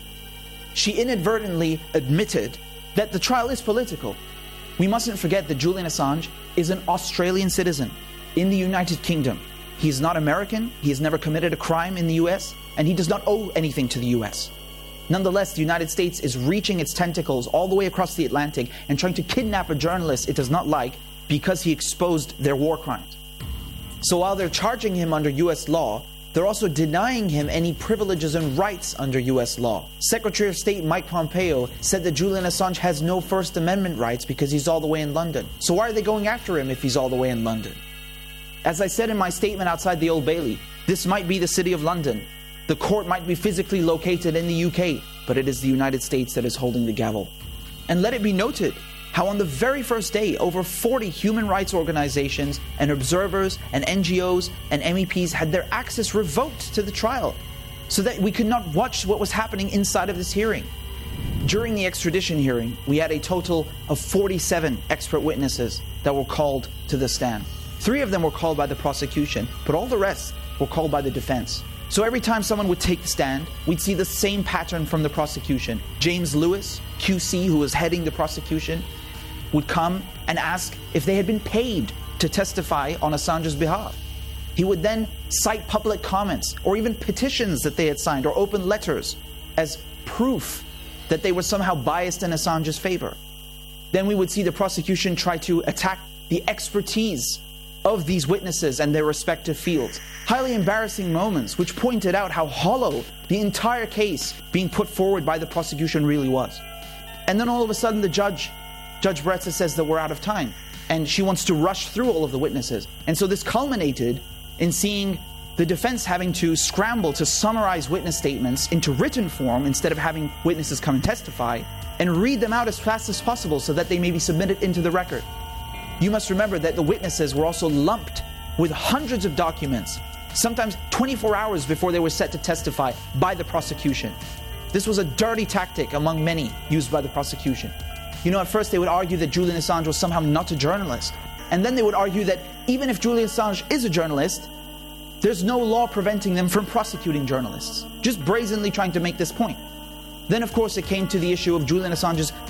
She inadvertently admitted that the trial is political. We mustn't forget that Julian Assange is an Australian citizen in the United Kingdom. He is not American, he has never committed a crime in the U S, and he does not owe anything to the U S. Nonetheless, the United States is reaching its tentacles all the way across the Atlantic and trying to kidnap a journalist it does not like because he exposed their war crimes. So while they're charging him under U S law, they're also denying him any privileges and rights under U S law. Secretary of State Mike Pompeo said that Julian Assange has no First Amendment rights because he's all the way in London. So why are they going after him if he's all the way in London? As I said in my statement outside the Old Bailey, this might be the City of London. The court might be physically located in the U K, but it is the United States that is holding the gavel. And let it be noted how on the very first day, over forty human rights organizations and observers and N G Os and M E Ps had their access revoked to the trial so that we could not watch what was happening inside of this hearing. During the extradition hearing, we had a total of forty-seven expert witnesses that were called to the stand. Three of them were called by the prosecution, but all the rest were called by the defense. So every time someone would take the stand, we'd see the same pattern from the prosecution. James Lewis, Q C, who was heading the prosecution, would come and ask if they had been paid to testify on Assange's behalf. He would then cite public comments or even petitions that they had signed or open letters as proof that they were somehow biased in Assange's favor. Then we would see the prosecution try to attack the expertise of these witnesses and their respective fields. Highly embarrassing moments which pointed out how hollow the entire case being put forward by the prosecution really was. And then all of a sudden the judge, Judge Baretzer, says that we're out of time and she wants to rush through all of the witnesses. And so this culminated in seeing the defense having to scramble to summarize witness statements into written form instead of having witnesses come and testify, and read them out as fast as possible so that they may be submitted into the record. You must remember that the witnesses were also lumped with hundreds of documents, sometimes twenty-four hours before they were set to testify by the prosecution. This was a dirty tactic among many used by the prosecution. You know, at first they would argue that Julian Assange was somehow not a journalist. And then they would argue that even if Julian Assange is a journalist, there's no law preventing them from prosecuting journalists. Just brazenly trying to make this point. Then, of course, it came to the issue of Julian Assange's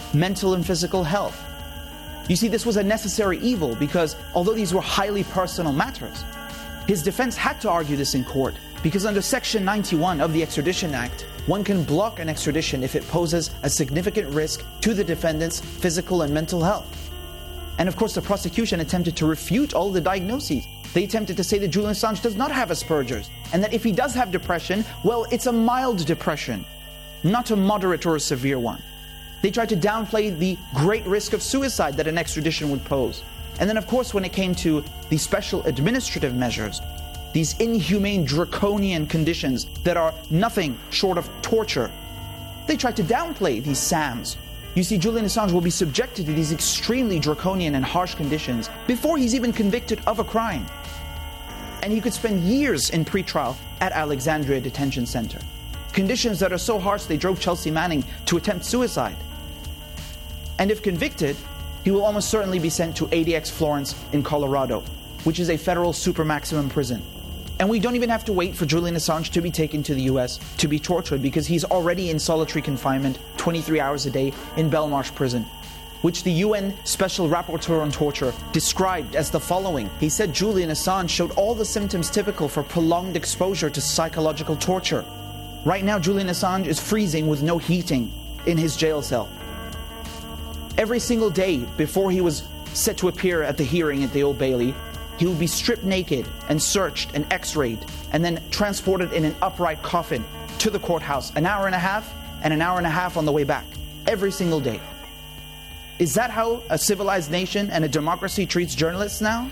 mental and physical health. You see, this was a necessary evil because although these were highly personal matters, his defense had to argue this in court because under Section ninety-one of the Extradition Act, one can block an extradition if it poses a significant risk to the defendant's physical and mental health. And of course, the prosecution attempted to refute all the diagnoses. They attempted to say that Julian Assange does not have Asperger's, and that if he does have depression, well, it's a mild depression, not a moderate or a severe one. They tried to downplay the great risk of suicide that an extradition would pose. And then, of course, when it came to the special administrative measures, these inhumane, draconian conditions that are nothing short of torture, they tried to downplay these SAMs. You see, Julian Assange will be subjected to these extremely draconian and harsh conditions before he's even convicted of a crime. And he could spend years in pretrial at Alexandria Detention Center. Conditions that are so harsh they drove Chelsea Manning to attempt suicide. And if convicted, he will almost certainly be sent to A D X Florence in Colorado, which is a federal super-maximum prison. And we don't even have to wait for Julian Assange to be taken to the U S to be tortured because he's already in solitary confinement twenty-three hours a day in Belmarsh prison, which the U N Special Rapporteur on Torture described as the following. He said Julian Assange showed all the symptoms typical for prolonged exposure to psychological torture. Right now, Julian Assange is freezing with no heating in his jail cell. Every single day before he was set to appear at the hearing at the Old Bailey, he would be stripped naked and searched and x-rayed and then transported in an upright coffin to the courthouse, an hour and a half and an hour and a half on the way back, every single day. Is that how a civilized nation and a democracy treats journalists now?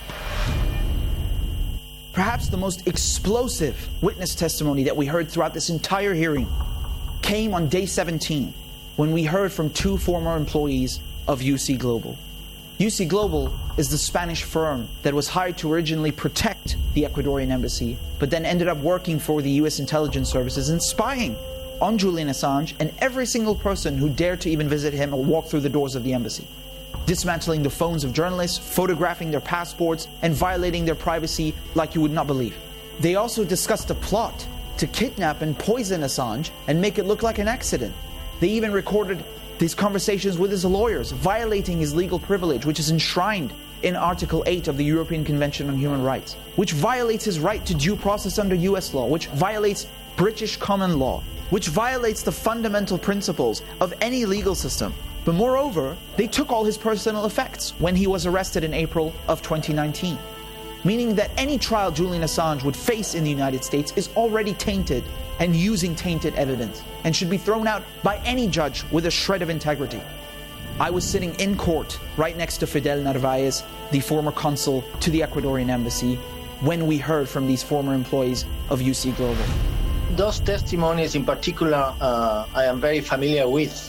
Perhaps the most explosive witness testimony that we heard throughout this entire hearing came on day seventeen, when we heard from two former employees of U C Global. U C Global is the Spanish firm that was hired to originally protect the Ecuadorian embassy, but then ended up working for the U S intelligence services and spying on Julian Assange and every single person who dared to even visit him or walk through the doors of the embassy, dismantling the phones of journalists, photographing their passports, and violating their privacy like you would not believe. They also discussed a plot to kidnap and poison Assange and make it look like an accident. They even recorded these conversations with his lawyers, violating his legal privilege, which is enshrined in Article eight of the European Convention on Human Rights, which violates his right to due process under U S law, which violates British common law, which violates the fundamental principles of any legal system. But moreover, they took all his personal effects when he was arrested in April of twenty nineteen, meaning that any trial Julian Assange would face in the United States is already tainted and using tainted evidence, and should be thrown out by any judge with a shred of integrity. I was sitting in court right next to Fidel Narvaez, the former consul to the Ecuadorian embassy, when we heard from these former employees of U C Global. Those testimonies in particular, uh, I am very familiar with,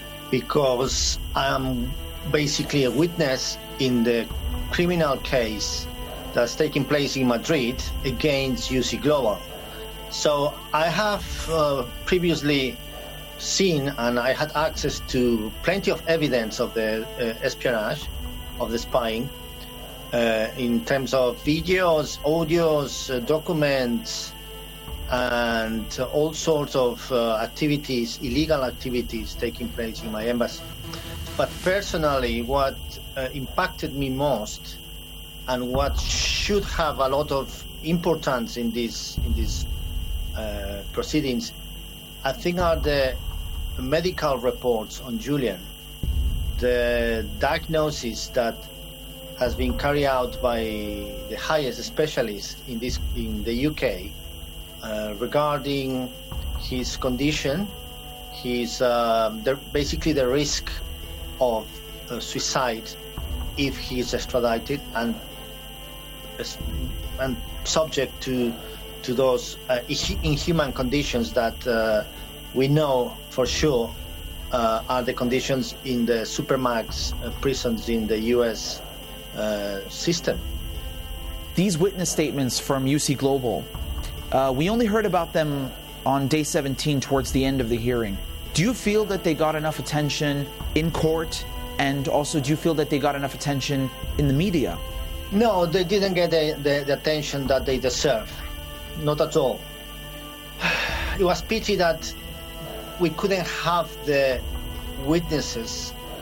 because I am basically a witness in the criminal case that's taking place in Madrid against U C Global. So I have uh, previously seen, and I had access to plenty of evidence of the uh, espionage, of the spying, uh, in terms of videos, audios, uh, documents, and uh, all sorts of uh, activities, illegal activities taking place in my embassy. But personally, what uh, impacted me most, and what should have a lot of importance in this in this uh, proceedings, I think, are the medical reports on Julian, the diagnosis that has been carried out by the highest specialists in this in the U K uh, regarding his condition, his uh, the, basically the risk of uh, suicide if he is extradited and and subject to to those uh, inhuman conditions that uh, we know for sure uh, are the conditions in the supermax uh, prisons in the U S uh, system. These witness statements from U C Global, uh, we only heard about them on day seventeen towards the end of the hearing. Do you feel that they got enough attention in court, and also do you feel that they got enough attention in the media? No, they didn't get the, the, the attention that they deserve. Not at all. It was pity that we couldn't have the witnesses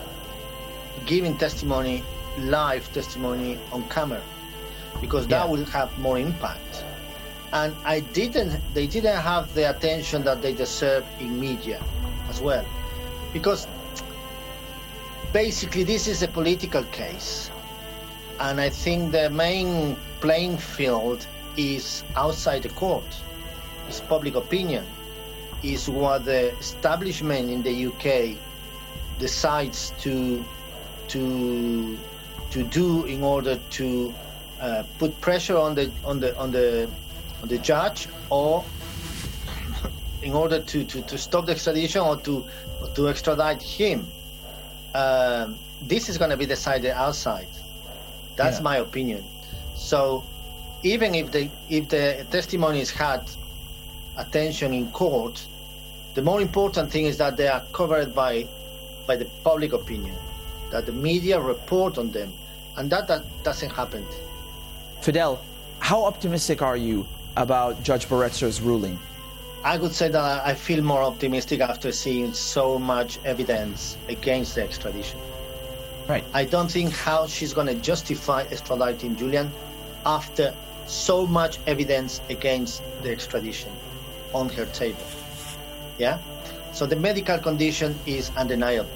giving testimony, live testimony on camera, because that Yeah. will have more impact. And I didn't, they didn't have the attention that they deserve in media as well, because basically this is a political case, and I think the main playing field is outside the court. It's public opinion, is what the establishment in the U K decides to to to do in order to uh, put pressure on the on the on the on the judge, or in order to, to, to stop the extradition or to or to extradite him. Um, this is going to be decided outside. That's Yeah. my opinion. So even if the if the testimonies had attention in court, the more important thing is that they are covered by by the public opinion, that the media report on them, and that, that doesn't happen. Fidel, how optimistic are you about Judge Baretzer's ruling? I would say that I feel more optimistic after seeing so much evidence against the extradition. Right. I don't think how she's going to justify extraditing Julian after so much evidence against the extradition on her table. Yeah? So the medical condition is undeniable.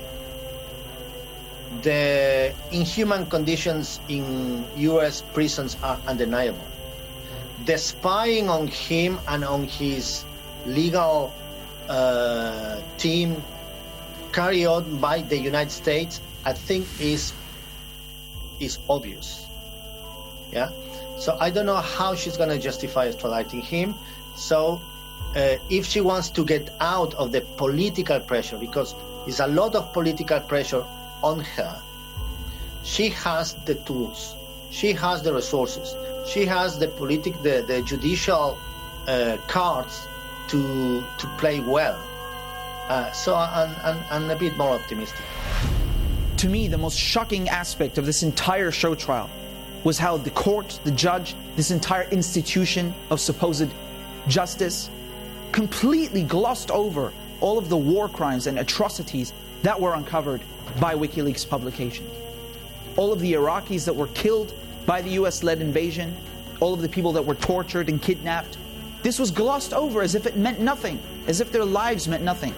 The inhuman conditions in U S prisons are undeniable. The spying on him and on his legal uh, team carried on by the United States, I think is is obvious. Yeah. So I don't know how she's going to justify extraditing him. So uh, if she wants to get out of the political pressure, because there's a lot of political pressure on her, she has the tools, she has the resources, she has the politic, the, the judicial uh, cards to to play well. Uh, so I'm, I'm, I'm a bit more optimistic. To me, the most shocking aspect of this entire show trial was how the court, the judge, this entire institution of supposed justice completely glossed over all of the war crimes and atrocities that were uncovered by WikiLeaks publication. All of the Iraqis that were killed by the U S-led invasion, all of the people that were tortured and kidnapped, this was glossed over as if it meant nothing, as if their lives meant nothing.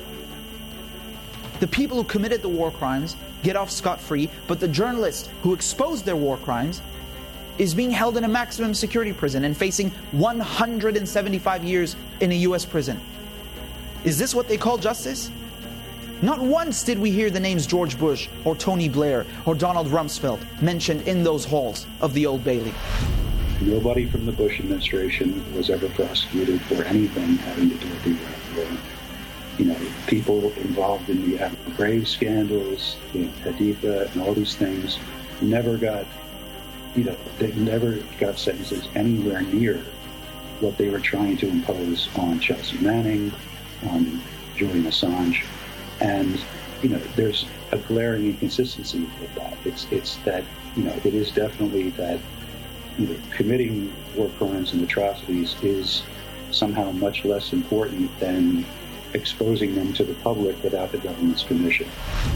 The people who committed the war crimes get off scot-free, but the journalist who exposed their war crimes is being held in a maximum security prison and facing one hundred seventy-five years in a U S prison. Is this what they call justice? Not once did we hear the names George Bush or Tony Blair or Donald Rumsfeld mentioned in those halls of the Old Bailey. Nobody from the Bush administration was ever prosecuted for anything having to do with the Iraq War. You know, people involved in the Abu Ghraib scandals, you know, Haditha, and all these things never got, you know, they never got sentences anywhere near what they were trying to impose on Chelsea Manning, on Julian Assange. And, you know, there's a glaring inconsistency with that. It's, it's that, you know, it is definitely that, you know, committing war crimes and atrocities is somehow much less important than exposing them to the public without the government's permission.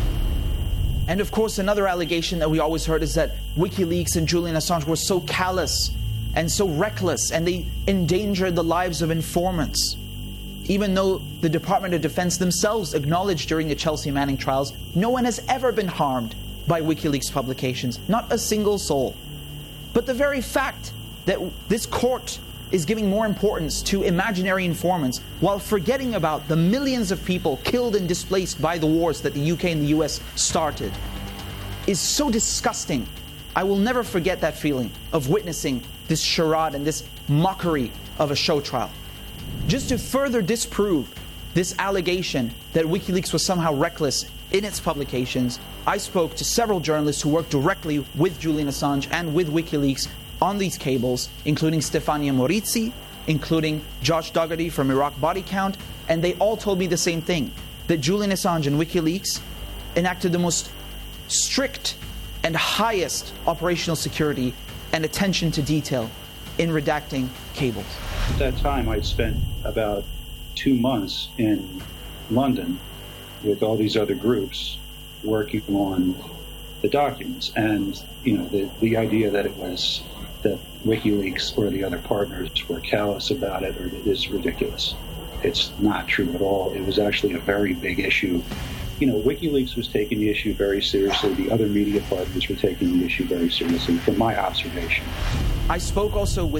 And of course, another allegation that we always heard is that WikiLeaks and Julian Assange were so callous and so reckless, and they endangered the lives of informants. Even though the Department of Defense themselves acknowledged during the Chelsea Manning trials, no one has ever been harmed by WikiLeaks publications, not a single soul. But the very fact that this court is giving more importance to imaginary informants while forgetting about the millions of people killed and displaced by the wars that the U K and the U S started is so disgusting. I will never forget that feeling of witnessing this charade and this mockery of a show trial. Just to further disprove this allegation that WikiLeaks was somehow reckless in its publications, I spoke to several journalists who worked directly with Julian Assange and with WikiLeaks on these cables, including Stefania Morizzi, including Josh Dougherty from Iraq Body Count, and they all told me the same thing, that Julian Assange and WikiLeaks enacted the most strict and highest operational security and attention to detail in redacting cables. At that time, I'd spent about two months in London with all these other groups working on the documents. And, you know, the, the idea that it was that WikiLeaks or the other partners were callous about it or is ridiculous. It's not true at all. It was actually a very big issue. You know, WikiLeaks was taking the issue very seriously. The other media partners were taking the issue very seriously, from my observation. I spoke also with